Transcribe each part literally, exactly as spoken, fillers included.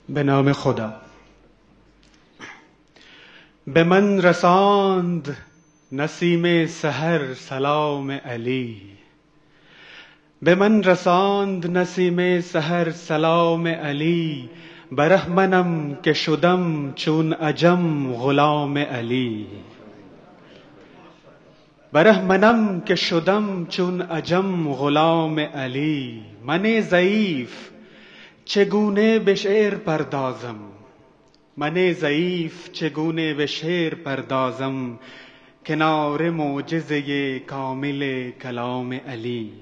به نام خدا. به من رساند نسیم سحر سلام علی. به من رساند نسیم سحر سلام علی. بره منم که شدم چون عجم غلام علی. بره منم که شدم چون عجم غلام علی. من ضعیف چگونه به شعر پردازم. من ضعیف چگونه به شعر پردازم کنار معجزه کامل کلام علی.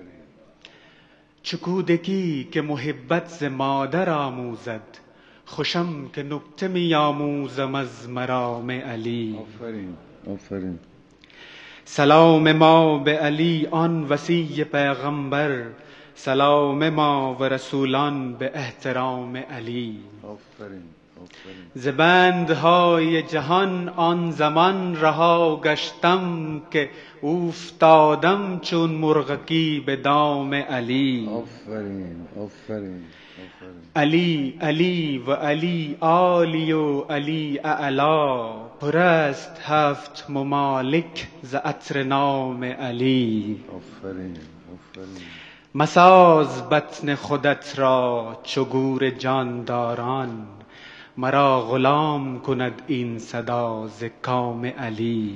چو کودکی که محبت ز مادر آموزد، خوشم که نکته می آموزم از مرام علی. آفرین آفرین. سلام ما به علی آن وصی پیغمبر، سلام ما و رسولان به احترام علی. آفرین آفرین. ز بندهای جهان آن زمان رها گشتم که اوفتادم چون مرغکی به دام علی. آفرین آفرین. علی علی و علی عالی و علی اعلا، پر است هفت ممالک ز عطر نام علی. آفرین آفرین. مساز بطن خودت را چو گور جانداران، مرا غلام کند این صدا ز کام علی.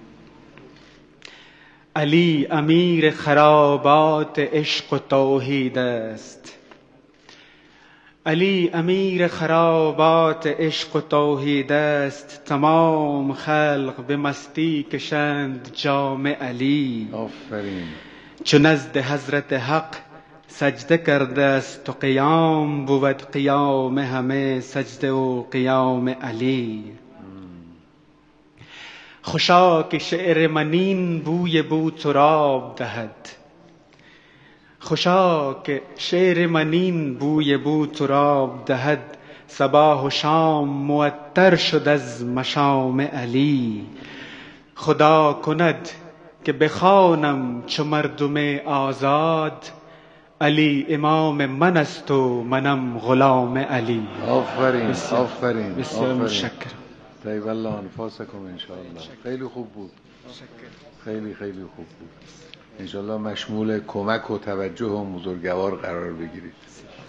علی امیر خرابات عشق و توحید است. علی امیر خرابات عشق و توحید است. تمام خلق به مستی کشند جام علی. آفرین. چو نزد حضرت حق سجده کرده است و قیام بود قیام همه سجده و قیام علی. خوشا که شعر منین بوی بوتراب دهد. خوشا که شعر منین بوی بوتراب دهد، صباح و شام معطر شد از مشام علی. خدا کند که بخوانم چو مردم آزاد، علی امام من است و منم غلام علی. آفرین بسیار آفرین. بسیار آفرین. متشکرم. طیب الله انفاسکم انشاءالله. خیلی خوب بود. خیلی خیلی خوب بود. انشاءالله مشمول کمک و توجه و بزرگوار قرار بگیرید.